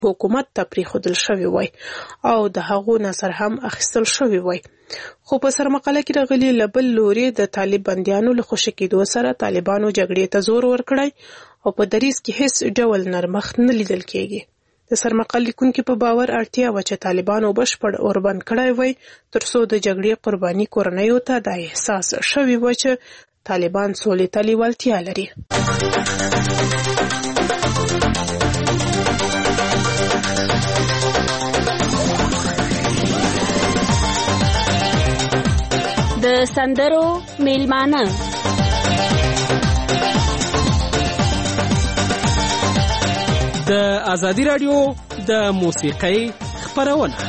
حکومت ته پریښودل شوی وای او د هغو نظر هم اخیستل شوی وای. خو په سرمقاله کې راغلي له بل لوري د طالب بندیانو له خوشي کېدو سره طالبانو جګړې ته زور ورکړی او په دریځ کې هیڅ ډول نرمښت نه لیدل کېږي. د سرمقال لیکونکي په باور اړتیا وه چې طالبانو بشپړ اوربند کړی وای ترڅو د جګړې قرباني کورنیو ته دا احساس شوی و چې طالبان سولې ته لیوالتیا لري. د سندرو میلمانه د ازادي رادیو د موسیقۍ خپرونه.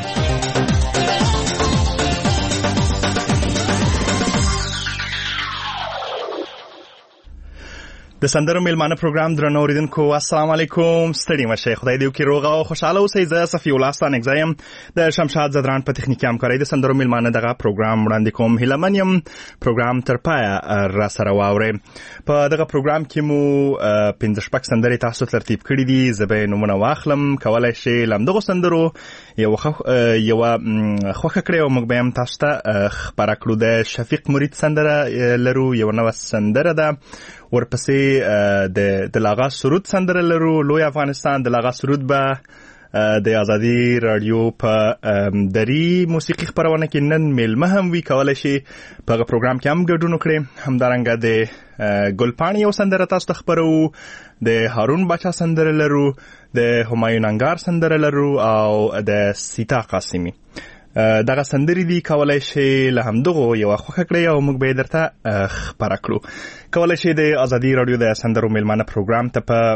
د سندرو میلمانه پروګرام درنو اوریدونکو السلام علیکم. ستړي مشه، خدای دې وکړي روغ او خوشاله اوسئ. زه صفی الله ستان اگزایم د شمشاد زدران په تخنیکي همکارۍ د سندرو میلمانه دغه پروګرام وړاندې کوم. هیله من یم پروګرام تر پایه را سره واورئ. په دغه پروګرام کې مو 15 سندرې تاسو ترتیب کړي دي. زه به نومونه واخلم، کولای شئ له همدغو سندرو یوه خوښه کړئ او موږ به هم تاسو ته خپاره کړو. د شفیق مرید سندره لرو، یوه نوه سندره ده. ورپسې د لاغا سرود سندره لرو، لوی افغانستان. د لاغا سرود به د ازادي رادیو په دری موسیقي خپرونه کې نن میلمه هم وي، کولای شي په هغه پروګرام کې هم ګډون وکړي. همدارنګه د ګلپاڼې یو سندره تاسو ته خپرو، د هارون باچا سندره لرو، د همایون انګار سندره لرو او د سیتا قاسمی. دغه سندرې دي، کولای شي له همدغو یوه خوښه کړئ او موږ به یې درته خپاره کړو. کولای شي د ازادي رادیو د سندرو میلمانه پروګرام ته په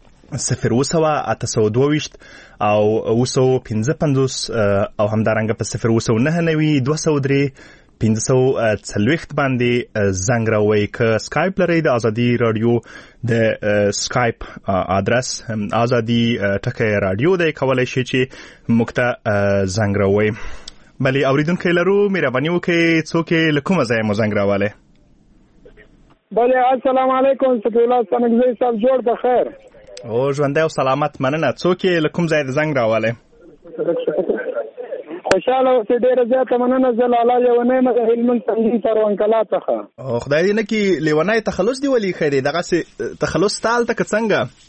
02822 او 955 او همدارنګه په 099 203 540 باندې زنګ راوړئ. که سکایپ لرئ د ازادي رادیو د سکایپ آدرس ازادي ټکی رادیو دی، کولای شي چې موږ ته زنګ راوړئ. بلې اوریدونکي لرو، مهرباني وکړئ څوک له کومه ځایه مو زنګ راوړئ؟ بلې السلام علیکم. صفی الله ستانګزی صاحب جوړ بخیر. او ژوندی او سلامت، مننه. څوک له کوم ځای د زنګ راوړئ؟ خوشاله اوسئ، ډېره زیاته مننه. زه لالا لیونی یم د هلمند سنګین کروانکلا څخه. خدای دې نه کړي لیونی تخلص دې ولې ایښی دی، دغسې تخلص ستا هلته که څنګه؟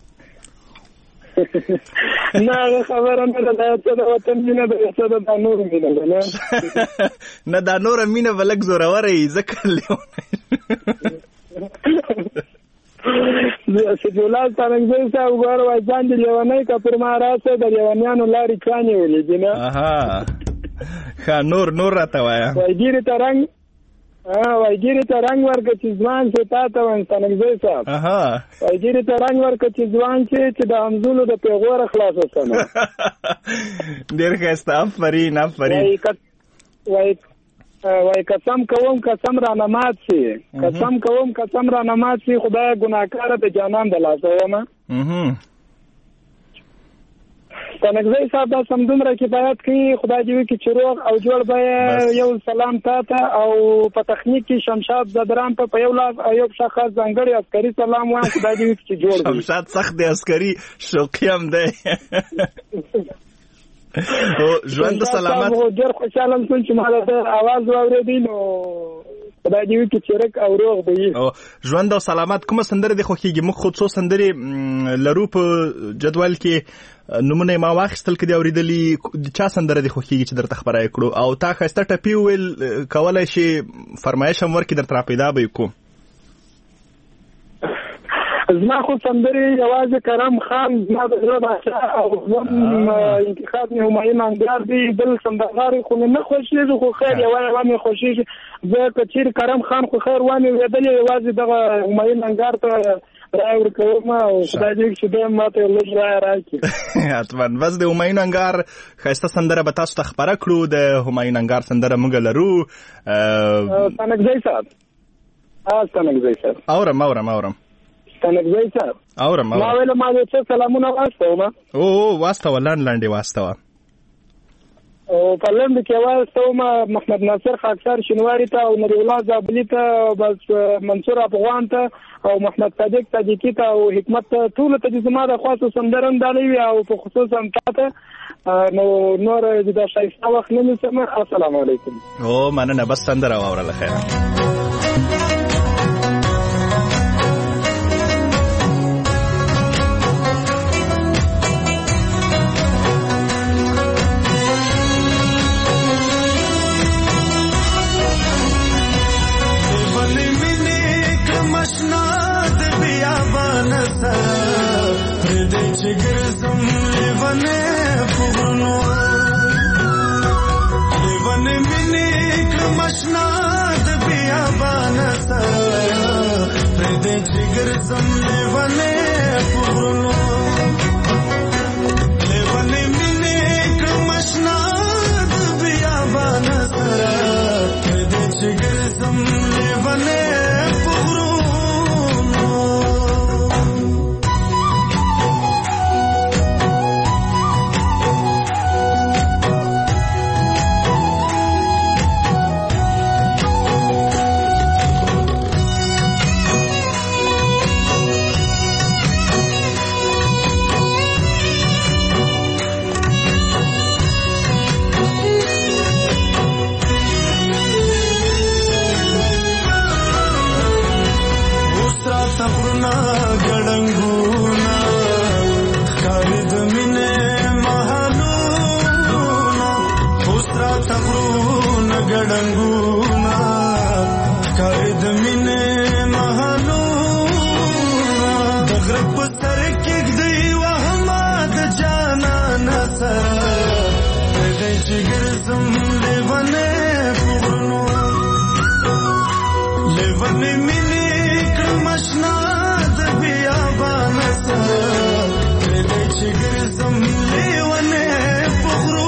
نه هغه خبره نه ده، دا څه د وطن مینه ده، څه د دا نور مینه ده. نه دا نوره مینه به لږ زوروره وي ځکه لیونی. صفی الله ستانګزی صاحب ګوره وایي ځان دې لیونی که پر ما راسه د لیونیانو لارې چانې ولیدې نه. ښه نور راته وایه. وایي ګیرې ته رنګ ورکړه چې ځوان شې تا ته وایم ستانګزی صاحب. وایي ګیرې ته رنګ ورکړه چې ځوان شې چې د همزولو د پیغوره خلاصه شمه. ډېر ښایسته، افرین افرین. وای قسم کوم قسم را نماز شي، قسم کوم قسم را نماز شي، خدای ګناهکار د جانان د لاسه یم. ستانګزی صاحب دا سمدومره کفایت کوي. خدای دې وکړي چې روغ او جوړ به. یو سلام تا ته او په تخنیک کې شمشاد زدران په یو لاس ایوب شخص ځانګړی عسکري سلام وایم. خدای دې وکړي چې جوړ وي. شمشاد سخت دی، عسکري شوقي هم دی. ژوند سلامت. ډېر خوشاله یم چې ما د اواز واورېدی، نو خدای دې وکړي چې رک او روغ به وي. ژوند او سلامت. کومه سندره دې خوښېږي؟ موږ خو څو سندرې لرو په جدول کې، نومونه یې ما واخیستل که دې اورېدلي. چا سندره دې خوښېږي چې درته خپره یې کړو؟ او تا ښایسته ټپي وویل، کولی شي فرمایش هم ورکړي، درته راپیدا به یې کړو. زما خو سندرې یوازې کرم خان زما د زړه باچا او زم انتخاب مې همایون انګار دی. بل سندرغاړی خو مې نه خوښېږي، خو خیر یوه مې خوښېږي. زه که چیرې کرم خان خو خیر وامې اورېدلې، یوازې دغه همایون انګار ته رای ورکوم او خدای دې چې دی ما ته یو لږ رای راکړي. حتما. بس د همایون انګار ښایسته سندره به تاسو ته خپره کړو. د همایون انګار سندره موږ لرو. ستانګزی صاحب اورم ستانګزی صاحب اورم. ما ویله ما دې څه سلامونه واستوم. واستوه، لنډې واستوه. او په لند کې واستوم محمد ناصر خاکسار شنواری ته او نبی الله زابلی ته بس منصور افغان ته او محمد صادق صدیقی ته او حکمت ټول ته زما د خاصو سندرن دالوي او په خصوصا تاسو نو نور د شایسته وخت نه سم. السلام علیکم. او مننه بس سندر اوره خیر. Çıgırsın livane pugno livane minik maşnad biyabana sa prede çıgırsın livane pugno livane minik maşnad biyabana sa prede çıgırsın livane pugno गड़ंगूना खालिद मिने महालूना उसरा तबरून गड़ंगूना खालिद मिने महालूना दगरब सर की गई वहमाद जाना नसर दे जिगर ले बने पुरनो ले बने मिने मशनाद बियाबान सा तेरे जिगर ज़मले वने पुगरू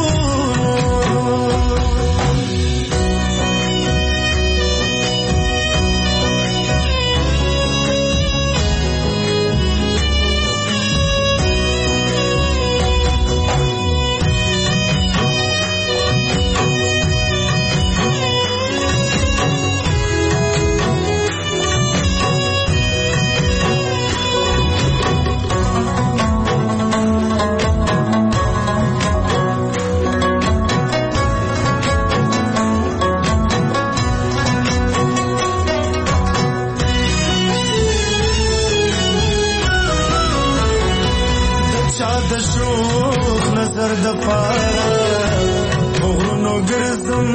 نظر د پارا وغرونو ګرځم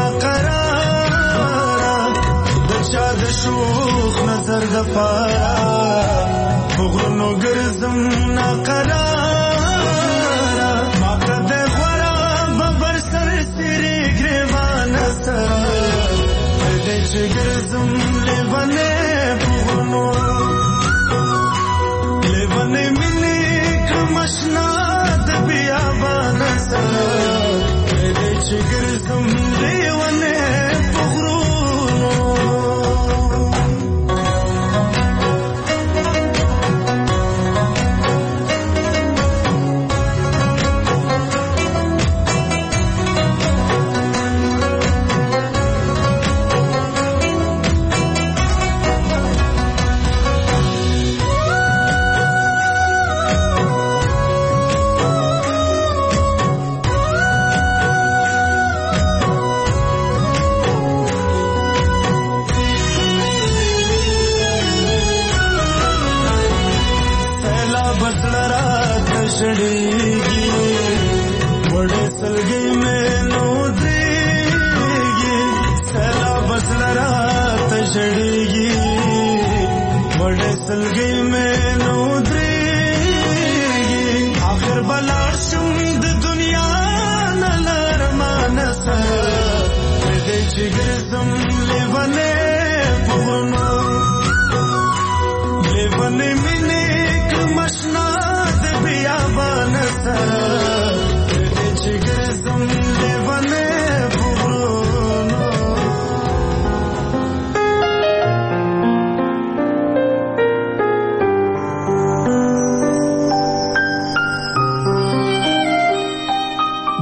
ناقرار د چا د شوخ نظر د پارا وغرونو ګرځم ناقرار ما کده غورا ببر سر سری ګریوان سره دې چې ګرځم لیوانه وغرونو لیوانه مینه کمشنا बियाबान सा तेरे जिगर ज़मले वने पुगरू चढ़ेगी बड़े सलगे में नोदेगी सैला बसला रात चढ़ेगी बड़े सलगे में नोदेगी आखिर बला शुंद दुनिया नलर मानस दे जिगर ज़मले वने पुगनो ले वने मिने मशना बियाबान सा तेरे जिगर ज़मले वने पुगनो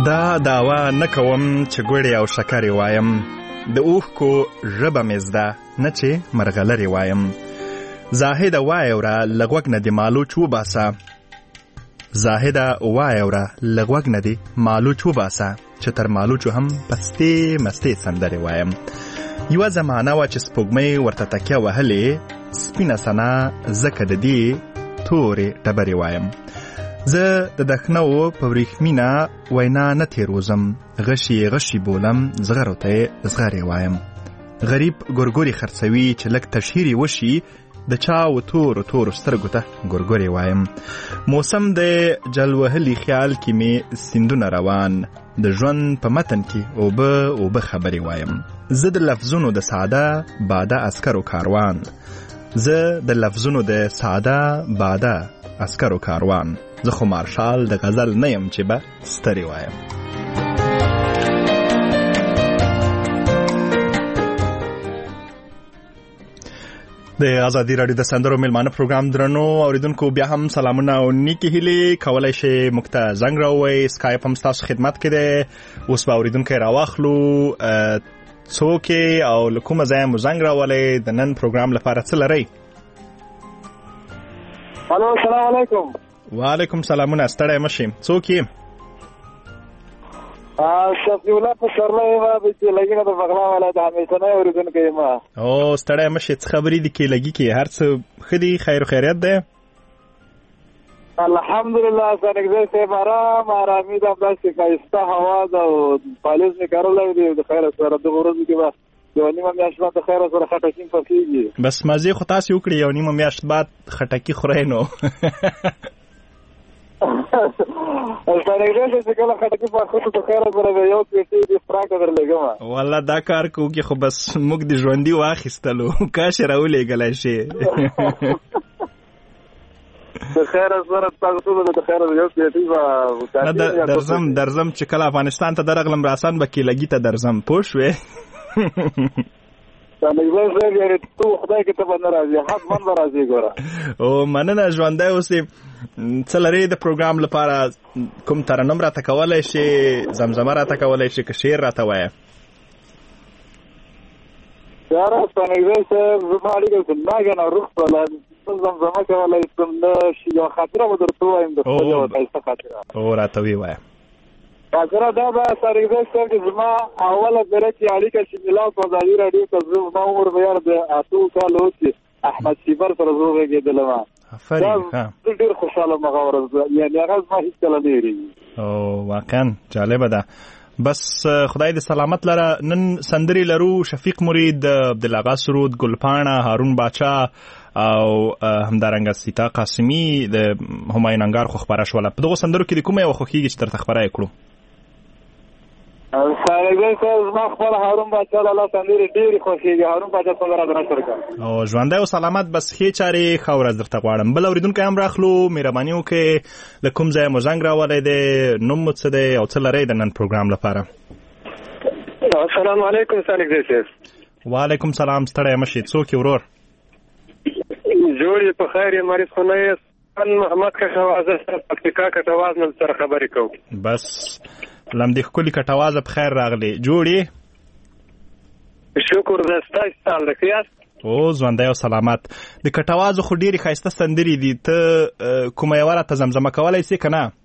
دا داوا نه کوم چې ګوړې او شکرې وایم، د اوښکو ژبه مې زده نه چې مرغلرې وایم. زاهده وایوره له غوږ نه دې مالوچ وباسه، زاهده وایوره له غوږ نه دې مالوچ وباسه، چې تر مالوچو هم پستې مستې سندرې وایم. یوه زمانه وه چې سپوږمۍ ورته تکیه وهلې، سپینه سنا ځکه د دې تورې ډبرې وایم. زه د دښنو په وریښمینه وینا نه تېروزم، غشي غشي بولم زغرو ته یې زغرې وایم. غریب ګورګورې خرڅوي چې لږ تشهیرې وشي، د چا و تورو تورو سترګو ته ګورګورې وایم. موسم د جلوهلي خیال کې مې سیندونه روان، د ژوند په متن کې اوبه اوبه خبرې وایم. زه د لفظونو د ساده باده عسکرو کاروان، زه د لفظونو د ساده باده عسکرو کاروان. زه خو مارشال د غزل نه یم چې به سترې وایم. د ازادي راډیو د سندرو میلمانه پروګرام درنو اوریدونکو بیا هم سلامونه او نیکی هیلې. کولی شئ موږ ته زنګ راووئ، سکایپ هم ستاسو خدمت کې دی. اوس به اوریدونکی راواخلو. څوک او له کومه ځایه مو زنګ راولی؟ د نن پروګرام لپاره څه لرئ؟ الو السلام علیکم. وعلیکم سلامونه، ستړی مه شئ. څوک یې؟ شفیع الله پسرلی یم، چې لګینه د بغلا ولایت همیشنی اورېدونکی یم. او ستړی مه شئ. څه خبرې دي کې لګي کې؟ هر څه ښه دي؟ خیر و خیریت دی؟ الحمدلله سنګزی صاحب ارام ارامي ده، همداسې ښایسته هوا ده او پالیز مې کرلی دی. د خیره سره دغه ورځو کې به یوه نیمه میاشت بعد د خیره سره خټکي پخېږي. بس مزې خو تاسې وکړي، یوه نیمه میاشت بعد خټکي خورئ نو. سنګزی چې کله خټکي پاخه د خیره سره به یو پیټۍ دې فراکه درلېږم. والله دا کار کوو کې خو بس موږ د ژوندي واخیستلو، کاش یې راولېږلی شي. د خیره سره تاسو د خیره یو پیټۍ به درځم چې کله افغانستان ته درغلم راسان به کیلګي ته درځم. پوه شوې؟ سنګزی صاحب یعنې تو خدای کې ته به نه راځې، حتما به راځې. ګوره او مننه، ژوندی اوسې. څه لرې د پروګرام لپاره؟ کوم ترنم راته کولی شي؟ زمزمه راته کولی شي که شعر راته وایه؟ یاره سنګزی صاحب زما اړیکه ناګنه روغ شوله، زمزمه کولی شم نه شي. یوه خاطره به درته ووایم، د خپل یوه ښایسته خاطره. او راته ویې وایه. خاطره دا به سنګزی صاحب چې زما اوله زره کې اړیکه چې میلاو په ازادي راډیو ته زما عمر به یاره د 8 کاله اوس چې احمد شیبر سره زه وغږېدلم. زه ډېر خوشحاله م هغه ورځ، یعنې هغه زما هېڅکله نه هېرېږي. او واقعا جالبه ده. بس خدای دې سلامت لره. نن سندرې لرو، شفیق مرید، عبدالاغا سرود، ګلپاڼه، هارون باچا او همدارنګه سیتا قاسمي، د همایون انګار خو خپره شوله. په دغو سندرو کې د کومه یوه خوښېږي چې درته خپره یې کړو؟ سنګزی صاحب زما خپل هارون باچا لاله سندرې ډېرې خوښېږي. هارون باچا څنګه راته نشر کړه. او ژوندی او سلامت، بس ښې چارې ښه ورځ درته غواړم. بل اورېدونکی هم راخلو، مهرباني وکړئ. له کوم ځایه مو زنګ راولی دی؟ نوم مو څه دی او څه لرئ د نن پروګرام لپاره؟ السلام علیکم سنګزی صاحب. وعلیکم سلام، ستړی مه شئ. څوک یې ورور؟ جوړ یې په خیر یې، مریض خو نه یې. محمد کټوازه پکتیکا کټواز نه سره خبرې کوو. بس لمدې ښکلي کټوازه په خیر راغلی. جوړ یې؟ شکر ده، ستاسو حال ښه یاست؟ او ژوندی او سلامت. د کټوازو خو ډېرې ښایسته سندرې دي، ته کومه یوه راته زمزمه کولی سې که نه؟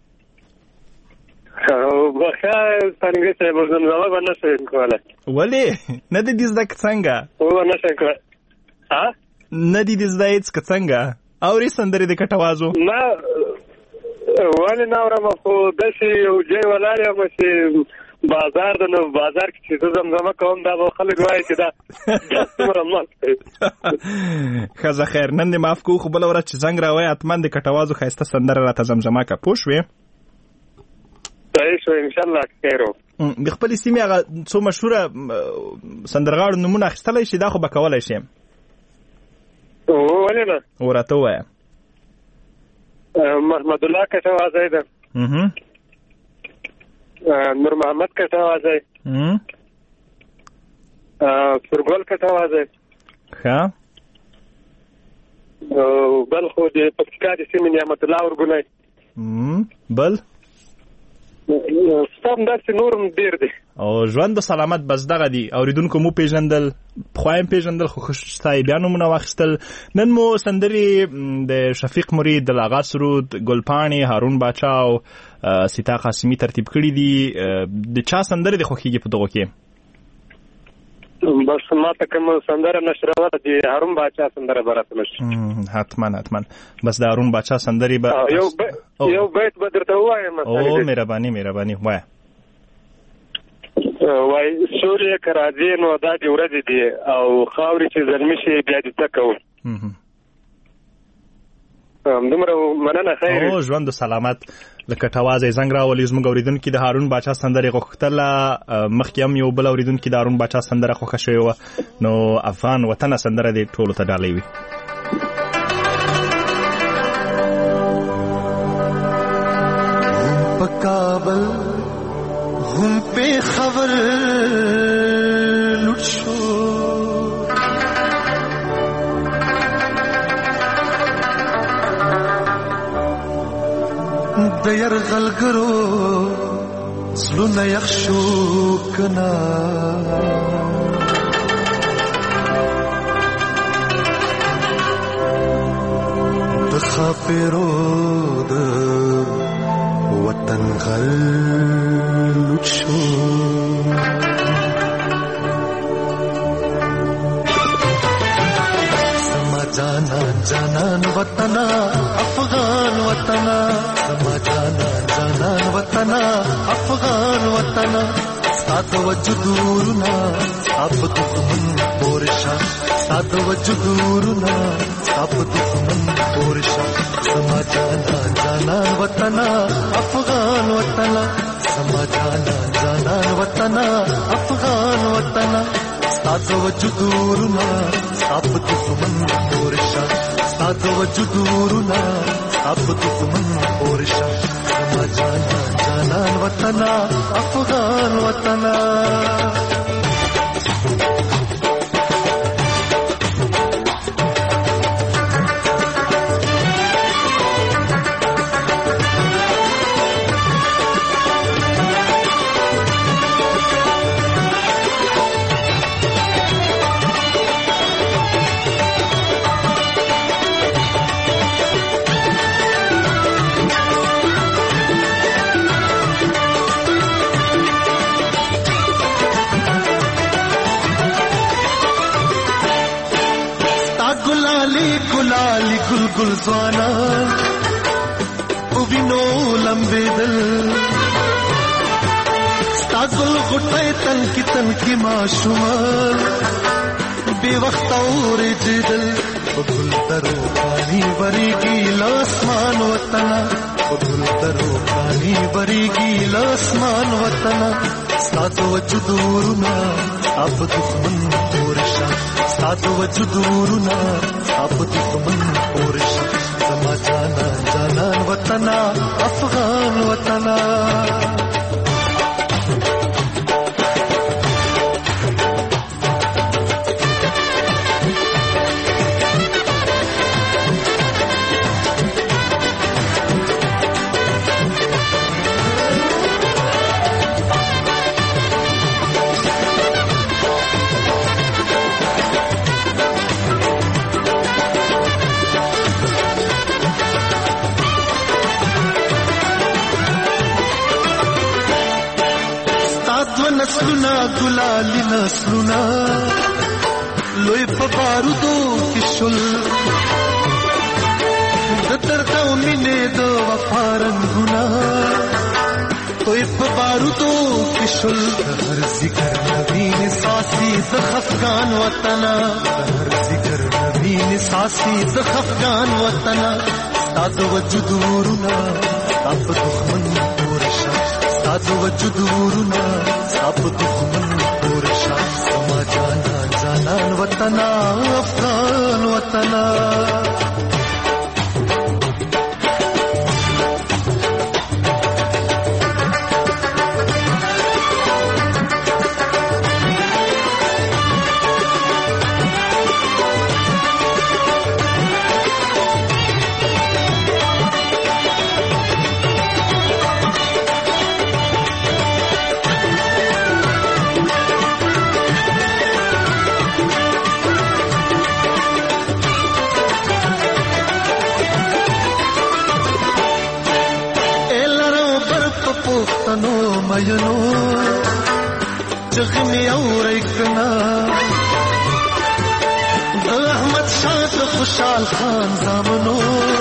ښه سنګزی صاحب زمزمه به نه شم کولی. ولې؟ نه دې دې زده که څنګه؟ نه شم کولی. نه دې دې زده هېڅ که څنګه؟ اورې سندرې د کټوازو؟ نه ولې نه اورم، خو داسې یو ځای ولاړ یم چې بازار ده، نو بازار کې چې زه زمزمه کوم دا به خلک وایي چې دا څومره مست دی. ښځه خیر، نن دې معاف کوو، خو بله ورځ چې زنګ راوایې حتما د کټوازو ښایسته سندره راته زمزمه کړه. پوه شوې؟ صحیح شو، انشاءالله خیر و. د خپلې سیمې هغه څو مشهوره سندرغاړو نومونه اخیستلی شي؟ دا خو به کولی شي. ولې نه؟ او راته ووایه. محمد الله کټوازی ده، نور محمد کټوازی، سورګل کټوازی. ښه. بل خو د پکتیکا د سیمې نعمت الله ورګونی. بل ستام داسې نورم ډېر دی او ژوند سلامت بس دغه دي. اوریدونکو مو پیژندل، پخوا هم پیژندل، خو ښه بیا نومونه واخیستل. نن مو سندرې د شفیق مرید، د لاغا سرود، ګلپاڼې، هارون باچا او سیتا قاسمي ترتیب کړي دي. د چا سندرې د خوښیږي په دغو کې؟ بس ما ته کوم سندره نشروه د هارون باچا سندره براتله شي. حتما بس د هارون باچا سندرې به یو بیت به درته ووایم. او مهرباني وایه. وای سورې که راځې نو دا دې ورځې دي او خاورې چې زلمي شي بیا دې څه کوو. دومره مننه. خیر او ژوند سلامت. لکه ټوازه زنګ راولي زموږ اوریدونکي د هارون باچا سندرې غوښتله. مخکې هم یو بل اوریدونکي د هارون باچا سندره خوښه شوې وه. نو افغان وطنه سندره دې ټولو ته ډالۍ وي. په کابل هم په خبر لوټ شو، د یرغلګرو زړونه یخ شو کنه، د خاپیرو د وطن غل لوټ شو. زما جانان وطنا افغان وطنا، زما جانان وطنا افغان وطنا، سات وجودورنا اب دښمن پورشا، سات وجودورنا اب دښمن پورشا. زما جانان وطنا افغان وطنا، زما جانان وطنا افغان وطنا، سات وجودورنا اب دښمن پورشا، سات وجودورنا اب دښمن پورشا. زما جانان وطنا افغان وطنا. गुलाली गुलगुल ज़वाना उबिनो लंबे दिल स्तागुल गुटे तन की माशुमा बेवक्त और जिदल गुल तरो पानी बरीगी लासमान वतना, गुल तरो पानी बरीगी लासमान वतना. सात वजुदूरना अब दुश्मन पोरशा, सात वजुदूरना अब दुश्मन पोरशा. زما جانان وطنا افغان وطنا. नस्लुना गुलाली नस्लुना लोई बारूदो किशुल दर्दा मिने दो वफारंगुना लोई बारूदो किशुल हर जिक्र नबीन सासी ज़ख़फ़गान वतना, हर जिक्र नबीन सासी ज़ख़फ़गान वतना. साद वजुदूरना अब दुश्मन पोरशा, साद वजुदूरना अब दुश्मन पोरशा. زما جانان وطنا افغان وطنا. پښتنو مینو چغمي اورې کنا د احمد شاه خوشحال خان زامنو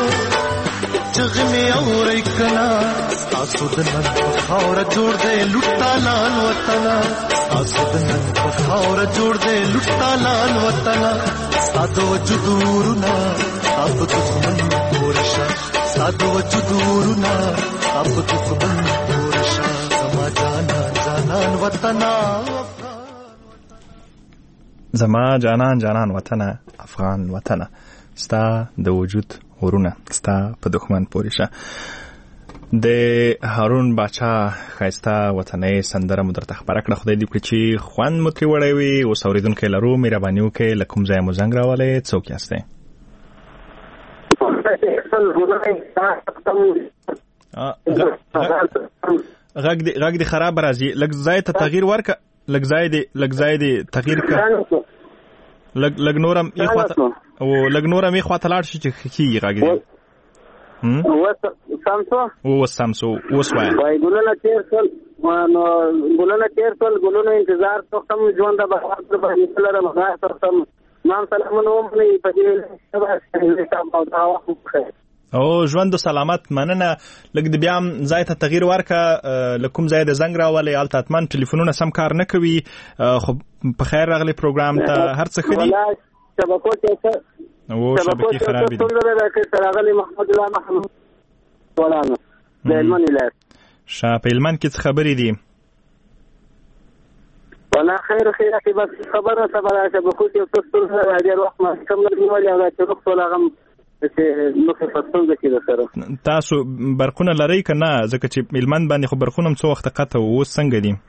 چغمي اورې کنا تاسو د نن په خاور جوړ دې لټا لال وطن تاسو د نن په خاور جوړ دې لټا لال وطن ساده وجودورنا تاسو دښمن پورشا ساده وجودورنا تاسو دښمن پورشا زما جانان وطن زما جانان وطن افغان وطن ستا د وجود ورونه ستا په دښمن پورشا د هارون باچا خایسته وطنۍ سندره مو درته خبره کړه. خدای دې وکړي چې خوند مو ترې وړی وي. اوس اورېدونکی لرو، مهرباني وکړئ له کوم ځای مو زنګ راولی، څوک یاستئ؟ غږ دې خراب راځي، لږ ځای ته تغییر ورکړه، لږ ځای دې تغییر کړه، لږ نورم یې خواته لاړ شي چې کېږي غږ دې سامسو اوس وایه ګلونه تیر شول، ګلونه انتظار سختم ژوند د بهار باندې لرم غا سختم نام سلامونه ومني په دې او ژوند سلامت مننه. لږ د بیا ځای ته تغییر ورکړه، له کوم ځای د زنګ راولې هلته حتما ټلیفونونه سم کار نه کوي. خو په خیر راغلی پروګرام ته، هر څه ښه دي؟ شبکې خرابې دي. محمد الله محمد ولانه د هلمند ولایت په هلمند کې څه خبرې دي؟ ولا خیر کې بس خبره شبکو کې څه ډېر وخت ما کوم نه نیولې او چې وخت ولا غم چې نو په پښتون کې ده سره. تاسو برقونه لرئ که نه؟ ځکه چې هلمند باندې خو برقونه هم څو وخته قطع وو، اوس څنګه دي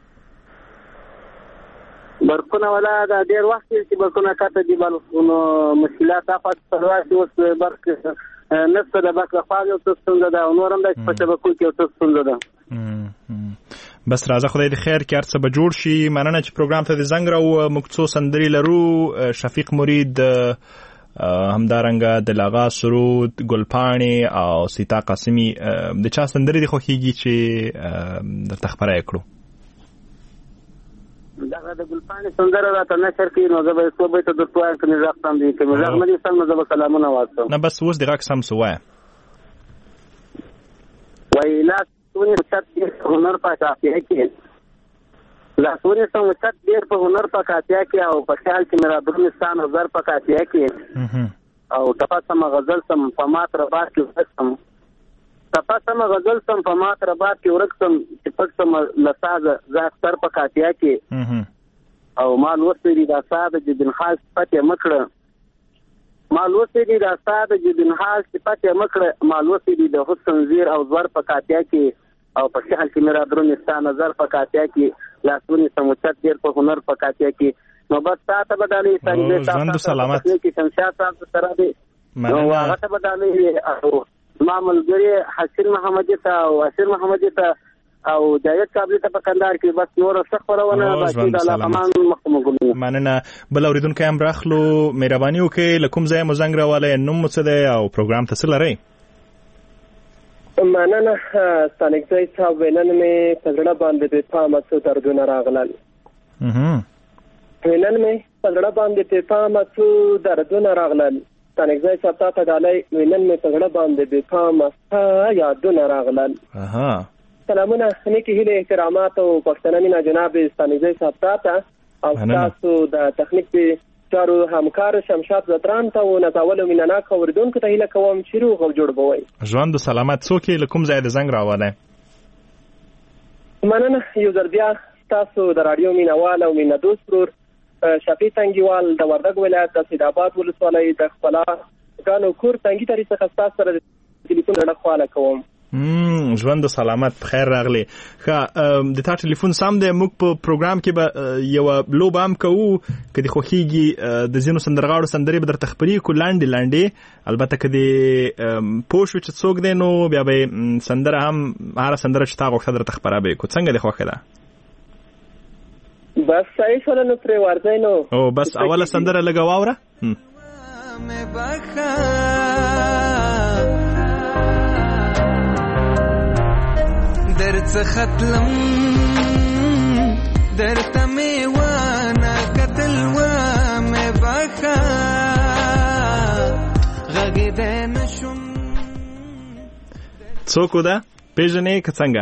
برقونه؟ ولا دا ډېر وخت چې برقونه قطع دي، بلکې مشکلات افات سره اوس برق نفسه د برق خو یو څه څنګه ده او نور هم د په شبکو کې یو څه څنګه ده. بس راځه، خدای دې خیر کې هر څه به جوړ شي. مننه چې پروګرام ته دې زنګ راووه. موږ څو سندرې لرو، شفیق مرید، همدارنګه دلاغا سرود، ګلپاڼې او سیتا قاسمي. د چا سندرې دې خوښېږي چې درته خبره یې کړو؟ دغه د ګلپاڼې سندره راته نشر کړي نو زه به څو بیته درته وایم، که مې غږ سم دی، که مې غږ نه دی سم نو زه به سلامونه واستم. نه بس اوس دې غږ سم سو وایه. وایي لاسونې چت ډېر په هنر په کافیه کې، لاسونې سم چت ډېر په هنر په کافیه کې، او په خیال کې مې را درومي ستا نظر په کافیه کې، او تپسم غزل سم په مات رباط کې ورک سم، تپسم غزل سم په مات رباط کې ورک سم، چې پک سم له سازه زه اختر په کافیه کې، او مال وسې دي دا ساده جبین حال صفت یې مکړه، مال وسې دي دا ساده جبین حال صفت یې مکړه، مال وسې دي د حسن زیر او زور په کافیه کې، او په خیال کې مې را درومي ستا نظر په کافیه کې، لاسونې سموچت ډېر په هنر په کافیه کې. نو بس تا ته به ډالۍ ژوند سلامت کې شمشاد صاحب سره دی، نو هغه ته به ډالۍ او ما ملګري حسین محمدي ته او اسیر محمدي ته او جاوید کابلی ته په کندهار کې بس نور څه خبرونه باقي د الله امان مخمو ګلو. مننه. بل اورېدونکی هم راخلو، مهرباني وکړئ له کوم ځای مو زنګ راولی، نوم مو څه دی او پروګرام ته څه لرئ؟ مننه ستانکزی صاحب، نن مې په زړه باندې د پامه څو دردونه راغلل، نن مې په زړه باندې د پامه څو دردونه راغلل، ستانکزی صاحب تا ته ډالۍ، نن مې په زړه باندې د پامه ستا یادونه راغلل. سلامونه، نیکې هیلې، احترامات او پښتنه مینه جناب ستانکزی صاحب تا ته او تاسو د تخنیک چارو همکار شمشاد زدران ته او نازولو مینهناک اورېدونکو ته هیله کوم چې روغ او جوړ به وئ. ژوند سلامت. څوک یې له کوم ځای د زنګ راولی؟ مننه یو ځل بیا تاسو د راډیو مینهوال او مینه دوست ورور شفیع تنګیوال د وردګ ولایت د سیدآباد ولسوالۍ د ښکلا ګانو کور تنګي ترې څخه ستاسو سره د ټلیفون ډډه کوم. ژوند خیر راغلی. ښه، د تا ټلیفون سم دی. موږ په پروګرام کې به یوه لوبه هم کوو، که دې خوښېږي د ځینو سندرغاړو سندرې به درته خپرې کړو لاندې، البته که دې پوه شو چې څوک دی نو بیا به سندره هم هره سندره چې تا غوښته درته خپره به یې کړو. څنګه دې خوښه ده؟ بس صحیح شوله نو پرې ورځئ نو. او بس اوله سندره لږه واوره. درڅخه تلم درته مې ونه کتل ومې بخښه غږېدی نه شوم. څوک و ده پېژنې که څنګه؟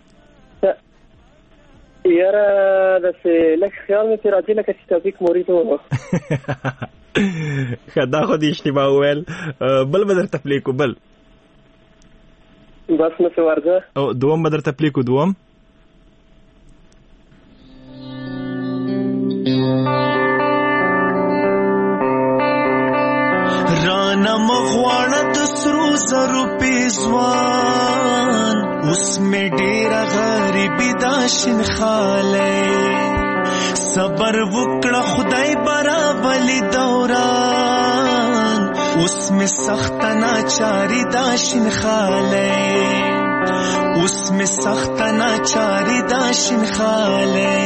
یاره داسې لږ خیال مې پرې راځي لکه چې توفیق مرید و. ښه دا خو دې اشتباه وویل. بل به درته پلی کو بل بس نسې ورځه. دوم به درته پلی کو دوم. رانا مغواړه د سرو زرو پیزوان اوس مې ډېره غریبي دا شین خالی صبر وکړه خدای برابلی دوران اوس مې سخته ناچاري دا شین خالی اوس مې سخته ناچاري دا شین خالی.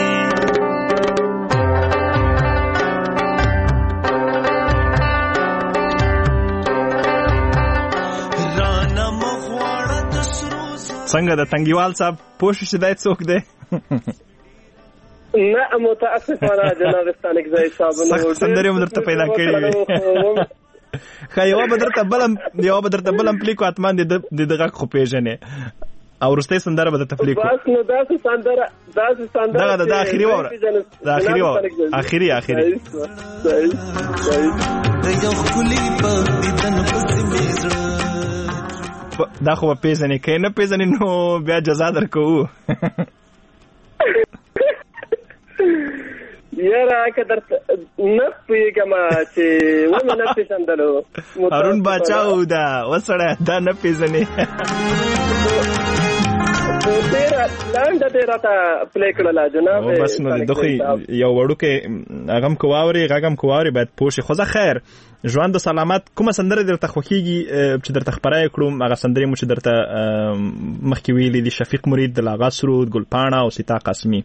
څنګه د تنګیوال صاحب پوه شو چې دی څوک دی؟ نه متاسفانه جناب ستانکزی صاحب سخت سندرې مو درته پیدا کړې وې. ښه یوه به درته بل هم پلی کو حتما د دغه خو پېژنې او وروستۍ سندره به درته پلی کو. بس نو داسې سندره دغه د آخري واوره د آخري واوره آخري د یو ښکلي په دیدن پسې مې زړه دا خو به پیژنې که نه پیژنې نو بیا جزا درکوو. یاره که درته نه پوهېږم چې ومې نه پېژندلو. هارون باچا و دا وسړی دا نه پیژنې. ډېره لنډه دې راته پلی کړله جناب. بس نو د خو یو وړوکی هغه هم که واورې غږ هم که واورې باید پوه شي. خو زه خیر ژوند و سلامت کومه سندره درته خوښېږي چې درته خپره یې کړو؟ هغه سندرې مو چې درته مخکې ویلي دي شفیق مرید، دلاغا سرود، ګلپاڼه او سیتا قاسمي.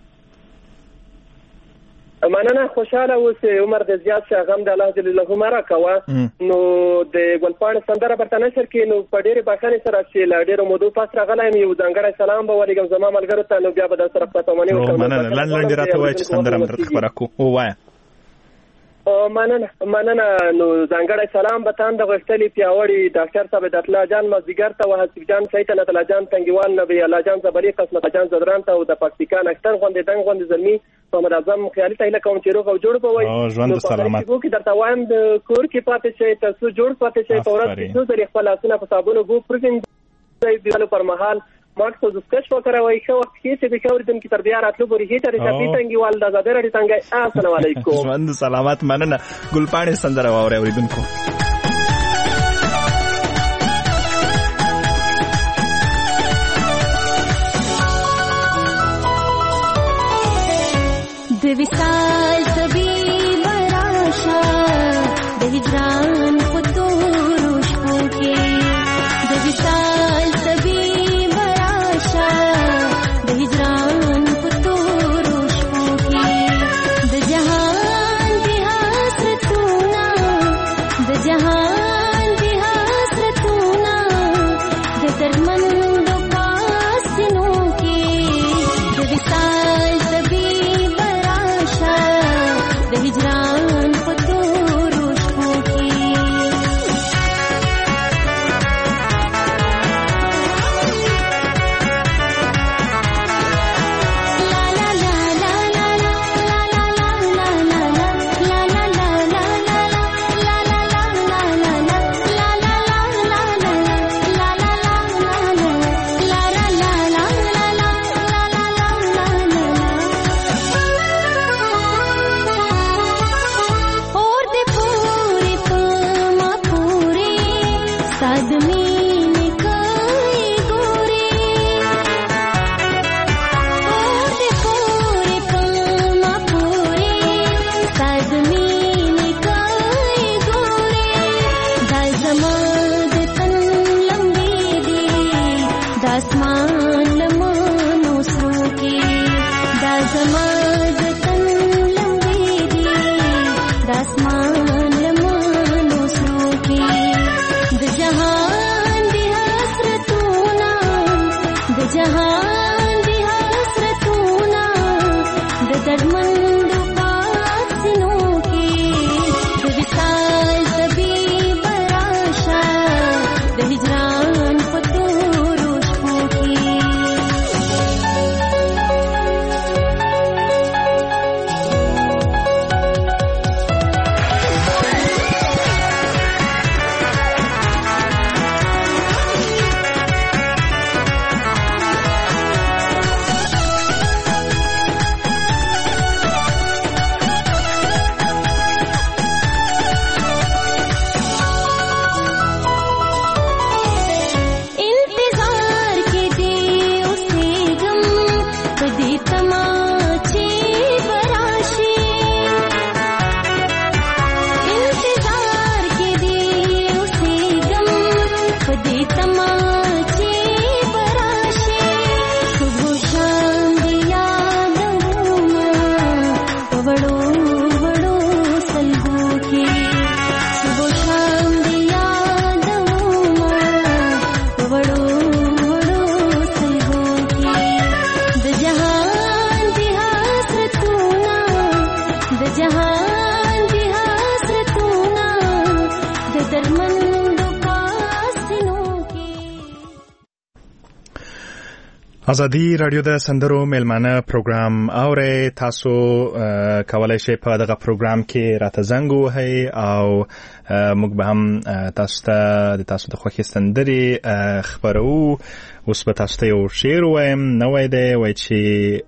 مننه خوشحاله اوسې عمر دې زیات شه غم د الله جل جلاله مه راکوه. نو د ګلپاڼې سندره برته نشر کړي نو په ډېرې بښنې سره چې له ډېرو مودو پس راغلی یم یو ځانګړی سلام به ولېږم زما ملګرو ته نو بیا به در سره پتومنې وکړم. مننه لنډ لنډ راته ووایه چې سندره مو درته خپره کړو. ووایه. مننه. نو ځانګړی سلام به تان د غښتلي پیاوړي ډاکټر صاحب عبدالله جان مازدیګر ته و حسیب جان سید الله جان تنګیوال نبی الله جان زبري قسمت جان زدران ته او د پاکستان اکثر غوندې دنګ غوندې زلمي محمد اعظم خیالي ته هیله کوم چې روغ او جوړ به وي. ژوند سلامت. نو په درته وایم د کور کې پاتې شئ تر څو جوړ پاتې شئ په ورځ کې څو ځلې خپل لاسونه په صابون اوبو پرېږدئ پر مهال ماکس او دسکش وکړئ. ښه وخت کې چې د ښه اورېدونکي تر بیا راتلو پورې هېڅ شفیع تنګیوال د ازادۍ راډیو څنګه. السلام علیکم. ژوند سلامت. مننه. ګلپاڼې سندره واورئ اورېدونکو. د وصال طبیب راشه د هجران په تورو شپو کې د وصال طبیب راشه د هجران په تورو شپو کې د جهان د حسرتونه د جهان د حسرتونه د دردمندو پاسینو کې د وصال د هجران په تورو شپو کې دردمندو پاسینو کې د وصال طبیب راشه د هجران په تورو شپو کې ازادي رادیو د سندرو میلمانه پروګرام اورئ. تاسو کولای شئ په دغه پروګرام کې راته زنګ ووهئ او موږ به هم تاسو ته د تاسو د خوښې سندرې خپروو. اوس به تاسو ته یو شعر ووایم، نوی دی، وایي چې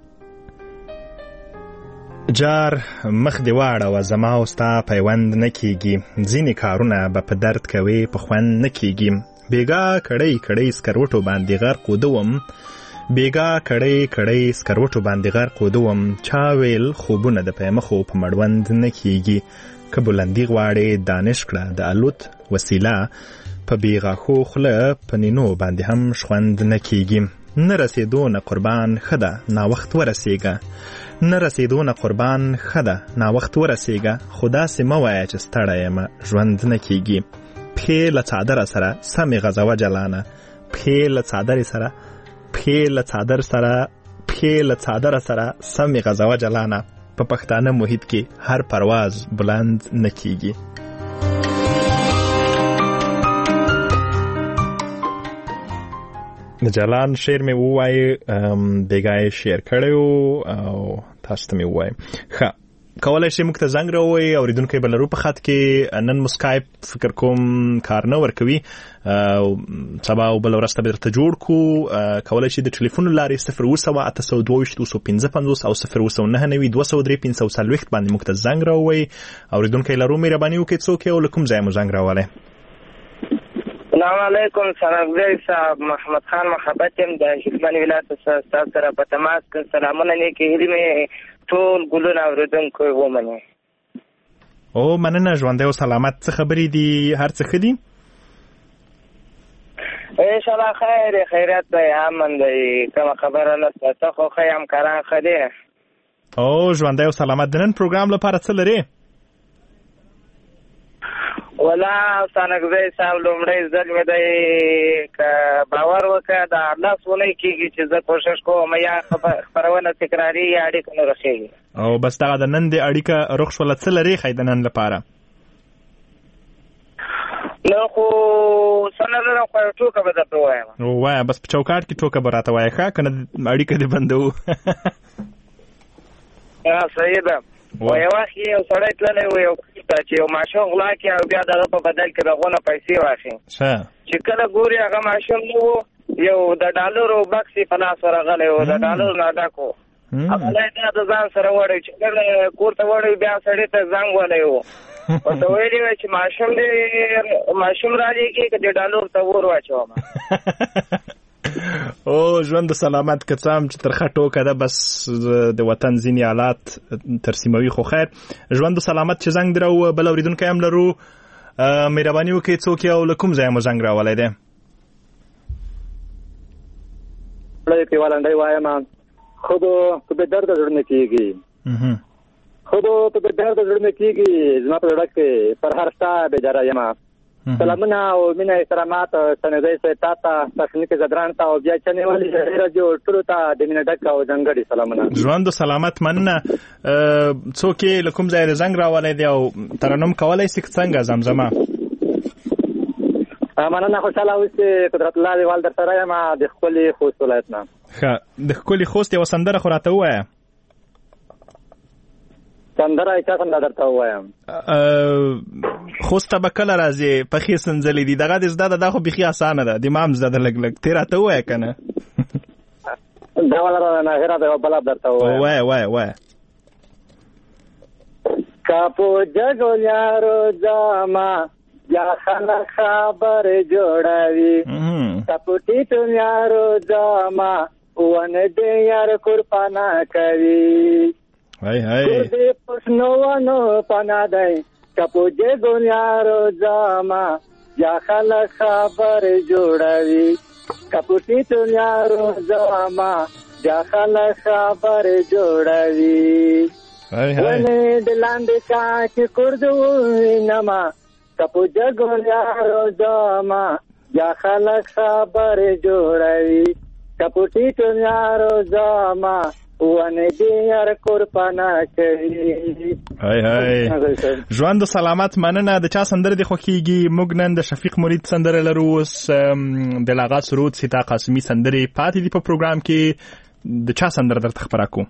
جار مخ دې واړوه زما او ستا پیوند نه کېږي، ځینې کارونه به په درد کوې په خوند نه کېږي، بېګا کړی کړی سکروټو باندې غرق ودوم، بیگا کړی کړی سکروټو باندې غرق ودوم، چا ویل خوبونه د پیمخو په مړوند نه کېږي، که بلندي غواړې دانش کړه د الوت وسیله، په بیغاښو خوله په نینو باندې هم شخوند نه کېږي، نه رسېدو نه قربان ښه ده ناوخت ورسېږه، نه رسېدو نه قربان ښه ده ناوخت ورسېږه، خو داسې مه وایه چې ستړی یم ژوند نه کېږي، پښې له څادره سره سمې غځوه جلانه، پښې له څادرې سره پښې له څادره سره سمې غځوه جلانه، په پښتانه محیط کې هر پرواز بلند نه کېږي. د جلان شعر مې ووایي، بیګا یې شعر کړی و او تاسو ته مې ووایي. ښه، کولای شئ موږ ته زنګ راووایئ. اورېدونکی به لرو په خط کې. نن مو سکایپ فکر کوم کار نه ورکوي، سبا او بله ورځ ته به درته جوړ کړو. کولای شئ د ټلیفون له لارې 020-822-255 او 019-203-540 باندې موږ ته زنګ راووایئ. اورېدونکی لرو، مهرباني وکړئ څوک یې او له کوم ځایه مو زنګ راولی؟ السلام علیکم. سرنګزی صاحب محمد خان محبت یم د هلمند ولایت څخه ستاسو سره په تماس کې. سلامونه نیکې هیلې مې ټول ګلونه اورېدونکو ومنئ. او مننه، ژوندی او سلامت. څه خبرې دي؟ هر څه ښه دي؟ انشاءالله خیر خیرات دی، امن دی، کومه خبره نشته. ته خو ښه همکاران ښه دی؟ او ژوندی او سلامت. د نن پروګرام لپاره څه لرې؟ ولا سانګزی صاحب لومړی ځل مې دی که باور وکړه د اړلاس ونی کېږي چې زه کوشش کوم یا خپرونه تکراري یا اړیکه نه رسېږي. او بس دغه د نن د اړیکه رخ شوله. څه لرې ښایي د نن لپاره؟ نو خو څه نه لرم، خو یو ټوکه به درته ووایم. ووایه، بس په چوکاټ کې ټوکه به راته وایه ښه، که نه اړیکه دې بندوو. صحیح ده. یو وخت یو سړی تللی و یو کلي ته چې یو ماشوم غلا کړي او بیا دغه په بدل کې رغونه پیسې واخلي. چې کله ګوري هغه ماشوم نه و، یو د ډالرو بکس یې په لاس ورغلی و، د ډالرو نه ډک و. هغه بیا د ځان سره وړی چې کله کور ته وړی بیا سړي ته زنګ ولی و، ورته ویلي وی چې ماشوم رالیږي که د ډالرو ته ور واچوم. او ژوند سلامت. که څه هم چې ترخه ټوکه ده، بس د وطن ځینې حالات ترسیموي. خو خیر، ژوند سلامت. چې زنګ دې راووه، بل اورېدونکی هم لرو. مهرباني وکړئ څوک یې او له کوم ځایه مو زنګ راولی دی؟ پیوالنډی وایم. خودو په بېدرده زړه نه کېږي، خودو په بېدرده زړه نه کېږي، زما په زړه کې پر هر ستا بېجاره یم. سلامونه او مینه احترامات سنځي ستا ته تخنیک زدران ته او بیا چنه ولې راځو ټول ته د مینه ډک او ځنګړي سلامونه ژوند سلامت مننه څوک لکم ځای زنګ راولې دی او ترنم کولای سي څنګه زمزمه مننه خوشاله اوسې قدرت الله دی والد سره ما د خپل خوست ولایت نه ښه د خپل خوست یو سندره خو راته وایه سندره ایچا څنګه درته وایم خوست به کله راځي پخې سنځلې دي دغه د زده د خو بيخي اسانه ده د امام زده لګ لګ تیر راته وایه کنه دا ولا نه غیر دا بل درته وایم وای کاپو جګو یارو جاما یا خلک خبر جوړوي کاپوټی ته یارو جاما ونه دې یار قربانا کوي هاي دې پښنو ونو پنا دی کاپوجه ګونیارو جاما یا خلک خبر جوړوي کاپوټی ته یارو جاما یا خلک خبر جوړوي ونه دلاندې کا چې کړو نما کپوجه ګونیارو جاما یا خلک خبر جوړوي کپوټی ټونیارو جاما ونه دې یار قربانا کوي هاي ژوند سلامت مننه د چا سندره د خوخيږي موږ نن د شفیق مرید سندره لرو اوس د لاغا سرود سیتا قاسمی سندره پاتې دی په پروګرام کې د چا سندره درته خبره کوم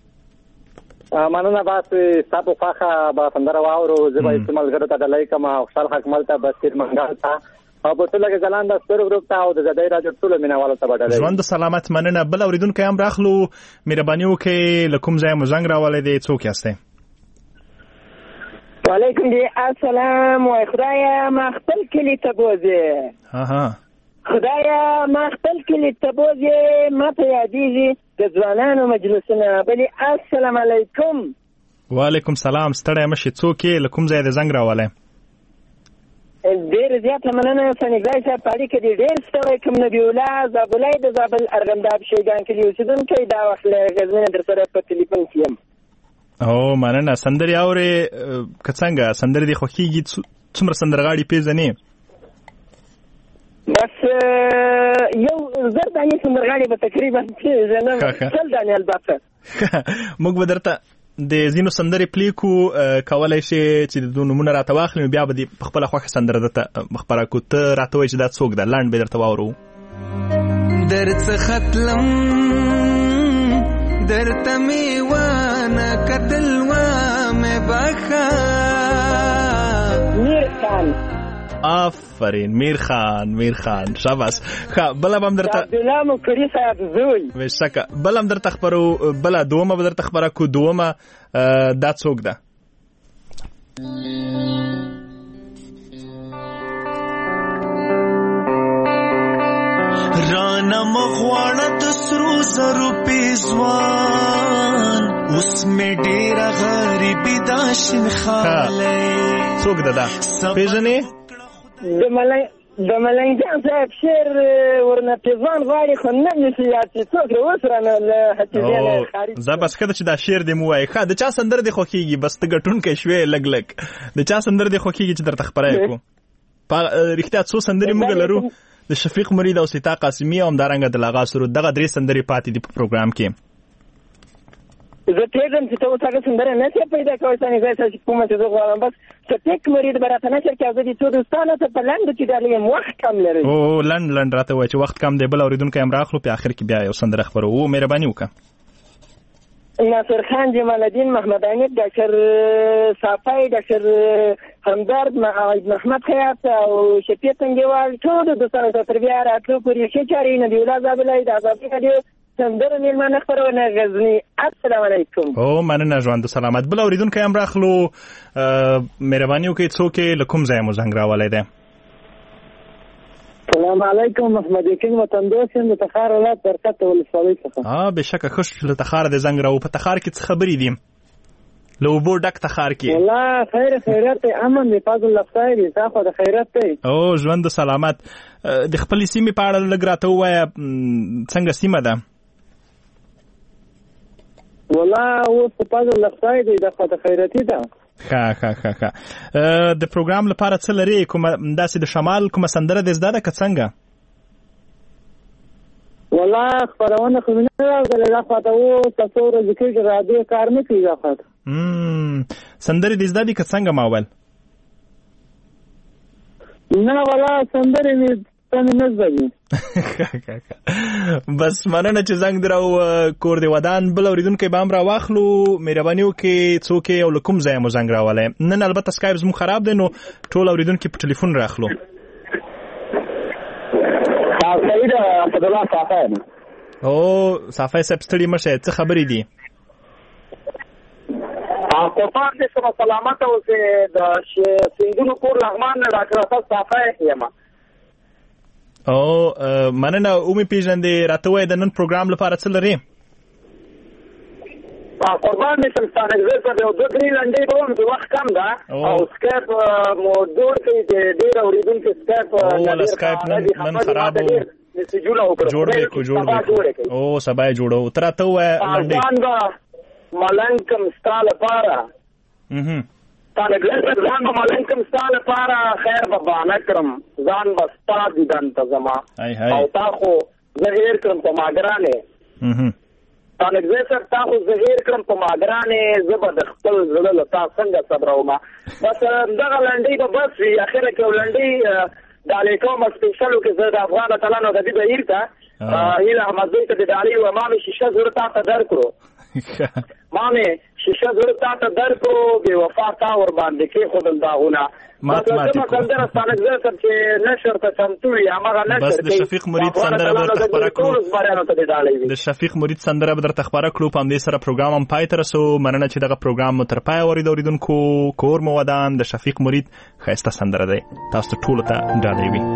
مننه باسي تاسو فاخه با سندره واورو زبا استعمال غره ته د لایک ما خپل حق ملته بسیر منګال تا او په ټول کې ځلاندا ستر ګروپ ته او د زدای راځو ټول مینوالو ته بدلې ژوند سلامت مننه بل اوریدونکو هم راخلو مهرباني وکړئ لکم ځای مزنګ راولې دی څوک یاستئ وعلیکم دی السلام و خدایا ما خپل کلی ته بوزه خدایا ما خپل کلی ته بوزه ما ته یادېږي د ځوانانو مجلسونه بلې السلام علیکم وعلیکم سلام ستړی مشي څوک لکم ځای د زنګ راولې ډېر زیاته مننه سنګای صاحب پاړي کې ډېر ستړی کوم نبی الله زابلای د زابل ارغنداب شیګان کې اوسیدونکو دا وخت له غزنین در سره په ټلیفون کې یم او مننه سندري اورې کڅنګه سندري دی خوخيږي څومره سندرغاړي پیژنې بس یو زر دانی سندرغاړي به تقریبا پیژنم څل دانی البته موږ بدرته د زینو سندري پلیکو کولای شي چې د نمونه راته واخلم بیا به د خپل خوښه سندره دته مخبره کو ته راته وای چې دا څوک ده لاند به درته واورو درڅ ختلم درته میوانه کتل و مې بخا میرخان آفرین میر خان شاباس ښه بل هم درته عبد الله مکری صاحب زوی وشکه بل هم درته خبرو بل دومه به درته خبره کو دومه دا څوک ده رانا مغواړه د سرو زرو پیزوان اوس مې ډېره غریبي دا شین خاله څوک ده دا پیژنې د ملنګ جان صاحب شعر ورنه پیزوان غواړي خو نه نشي یاد چې څوک اوس رانه له حتیجانه خارج زه بس کده چې دا شعر دې مو وایي ښه د چا سندره دې خوښیږي بس ته ګټونکی شوې لګ د چا سندره دې خوښیږي چې درته خبره یې کو رښتیا څو سندرې موږ لرو د شفیق مرید او سیتا قاسمی او همدارنګه د لاغا سرود دغه درې سندرې پاتې دي په پروګرام کې زه پیژم چې ته اوس هغه سندره نه شې پیدا کولی څنګه چې کومه چې زه غواړم بس شفیق مرید به راته نشر کې زه دې څو دوستانو ته په لنډو کې ډالې یم وخت کم لري لنډ راته وایي چې وخت کم دی بل اورېدونکی هم راخلو په آخر کې بیا یو سندره خپرو مهرباني وکړه ناصر خان جمال الدین محمد امید ډاکټر صافی ډاکټر همدرد محمد خیاط او شفیع تنګیوال ټول دوستانو ته تر بیا راتلو پورې ښې چارې نبی الله زابلای د ازادي راډیو سندره میلمانه خپرونه غزني السلام علیکم مننه ژوند سلامت بل اورېدونکی هم راخلو مهرباني وکړئ څوک له کوم ځایه مو زنګ راولی دی السلام علیکم محمد یقین وطندوس یم د تخار ولایت برکت ولسوالۍ څخه بېشکه ښه شو چې له تخار د زنګ راو په تخار کې څه خبرې دي له اوبو ډک تخار کې والله خیرت دی امن دی فاضل الله خدای دی تا خو د خیرت دی ژوند سلامت د خپلې سیمې په اړه لږ راته ووایه څنګه سیمه ده والله اوس په فاضل الله خدای دی دا خو د خیرتي ده ښه د پروګرام لپاره څه لري؟ کومه داسې د شمال کومه سندره دې زده ده که څنګه؟ والله خپرونه خو نه راغله دا خاطر وو تاسو ورځ کې رادیو کار نه کوي دا خاطر سندرې دې زده دي که څنګه ما ویل؟ نه والله سندرې مې نه زده دي. بس مننه چې زنګ درو کور دی ودان. بل اوریدونکو به هم راواخلو، مهرباني وکړئ څوک یې او له کوم ځایه مو زنګ راولی. نن البته سکایپ زموږ خراب دی نو ټول اوریدونکي په ټلیفون راخلو. سعید اسدالله صافی او صافی صاحب ستړي مشه، څه خبرې دي؟ قربان دې سره سلامت اوسې. د سیندونو کور لغمان نه ډاکټر اسد صافی یم. او مننه. اومې پیژندې، راته وایه د نن پروګرام لپاره څه لري؟ قربان دې سره ستانګزر ته یو 2-3 لنډۍ به وم چې وخت کم ده او سکایپ مو جوړ کړي چې ډېر اورېدونکي سکایپ نن خراب و، جوړ به او سبا یې جوړو. ته راته ووایه لنډۍ. ملنګم ستا لپاره ځان به ملنګم ستا لپاره خیر به بانه کړم، ځان به ستا دیدن ته زما او تا خو زه هېر کړم په ما ګرانې. تانګزی صاحب تا خو زه هېر کړم په ما ګرانې، زه به د خپل زړه له تا څنګه صبرومه. بس دغه لنډۍ به بس وي. اخره کې یو لنډۍ ډالۍ کوم سپیشلو کې زه د افغان اتلانو ادبي بهیر ته هیله احمدزی ته د ډالۍ و ما مې شیشه زړه تا ته درکړو، ما مې شیشه زړه تا ته درکړو، بې وفا تا ورباندې کېښودل داغونه. بس کومه سندره ستانګزی صاحب چې نشر ته چمتو وي همغه نشر بس د شفیق مرید سندره به درته خپره کړو. د شفیق مرید سندره به درته خپره کړو. په همدې سره پروګرام هم پای ته رسو. مننه چې دغه پروګرام مو تر پایه واورید. اورېدونکو کور مو ودان د شفیق مرید ښایسته سندره دی، تاسو ټولو ته ډالۍ وي.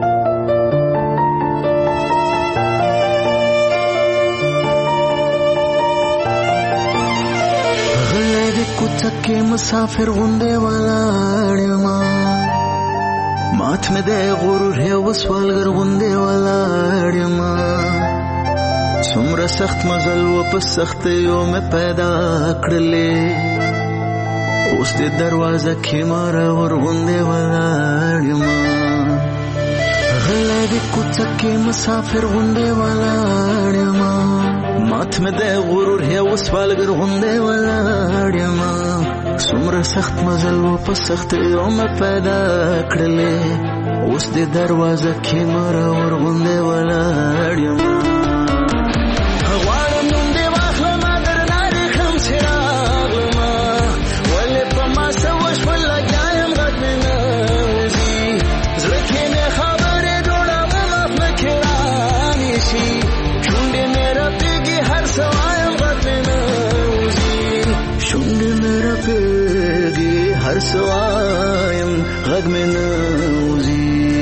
کوڅه مسافر غوندې ولاړ یم، مات مې د غرور یو سوالګر غوندې ولاړ یم. څومره سخت مزل و په سختیو مې پیدا کړلې، اوس د دروازه کې مرور غوندې ولاړ یم. غلی د کوڅه کې مسافر غوندې ولاړ یم، مات مې د غرور یو سوالګر غوندې ولاړ یم. څومره سخت مزل و په سختیو مې پیدا کړلې، اوس د دروازه کې مرور غوندې ولاړ یم. غواړم نوم دې واخلمه درنه ریښم چې راغلمه، ولې په ما څه وشول لګیا یم غږ مې نه وځي. زړه کې مې خبرې جوړوم خوله کې رانیسي، شونډې مې رپېږي هر څه وایم غږ مې نه وځي. شونډې مې رپېږي هر څه وایم غږ مې نه وځي.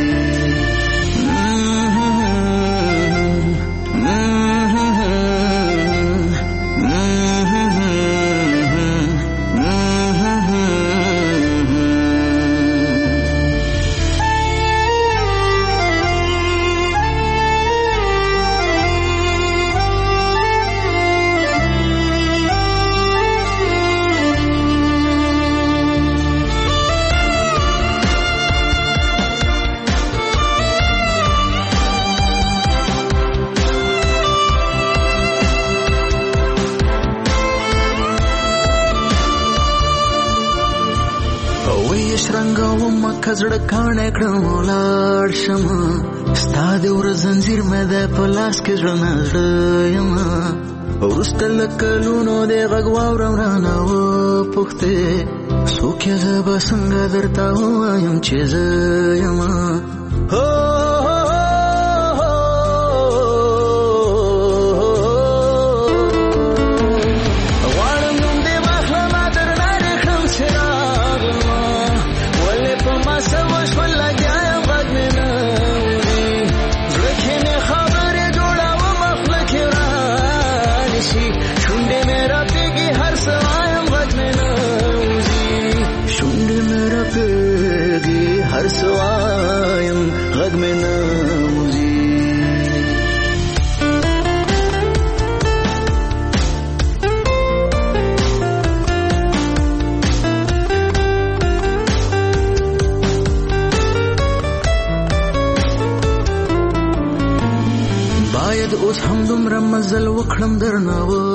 کزړه کاڼه کړم ولاړ شمه، ستا د ورځ زنځیر مې د په لاس کې زړه نه زړه یمه. وروسته له کلونو د غږ واورم رانه وپوښتې، څوک یې زه به څنګه درته ووایم چې زه یمه. هر څه وایم غږ مې نه وځي. مزل وکړم درنه